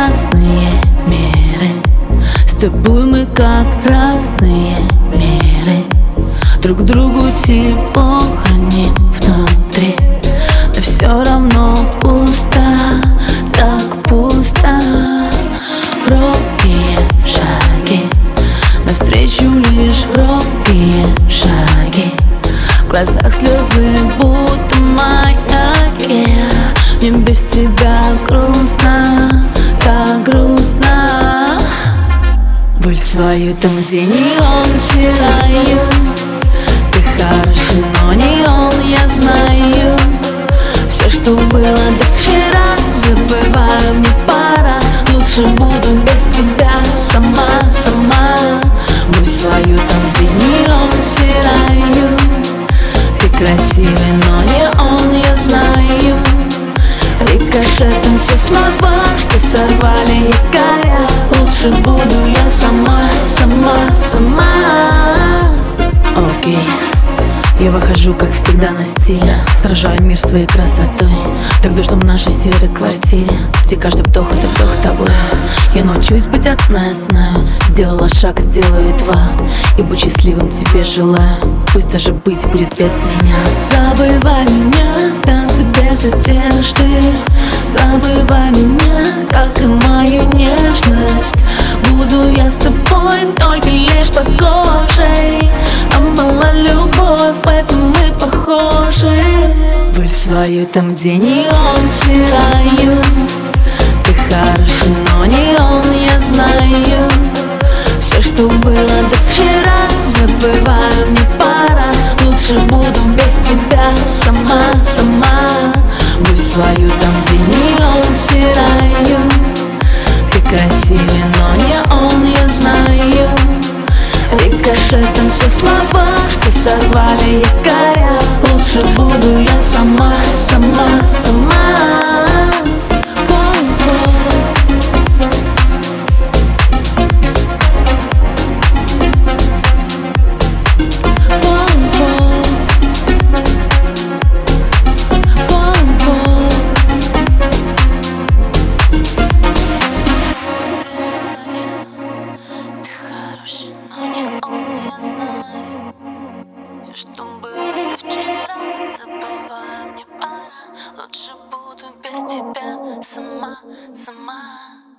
разные миры. С тобой мы как разные миры. Друг другу тепло храним внутри, но все равно пусто, так пусто. Робкие шаги, навстречу лишь робкие шаги. В глазах слезы, будто маяки. Мне без тебя грустно, так грустно. Боль свою там, где не он, стираю. Ты хороший, но не он, я знаю. Все, что было до вчера, забываю, мне пора. Лучше буду без тебя сама, сама. Боль свою там, где не он, стираю. Ты красивый, но не он, я знаю. Рикошетом все слова, что сорвали якоря. Лучше буду я сама, сама, сама. Окей. Я выхожу, как всегда, на стиле. Сражаю мир своей красотой. Так душно в нашей серой квартире, где каждый вдох — это вдох тобой. Я научусь быть одна, я знаю. Сделала шаг, сделаю два. И быть счастливым тебе желаю. Пусть даже быть будет без меня. Забывай меня в танце без одежды. Забывай меня, как и мою нежность. Буду я с тобой только лишь под кожей. Нам была любовь, в этом мы похожи. Боль свою там, где не он, стираю. Ты хороший, но не он, я знаю. Все, что было до вчера, забываю, мне пора. Лучше буду без тебя сама, сама. Боль свою там, где не он, стираю. Ты красивый, но не он, я знаю. Рикошетом все слова, что сорвали якоря. Лучше буду я сама, сама, сама. Что было вчера, забывай, мне пора. Лучше буду без тебя сама, сама.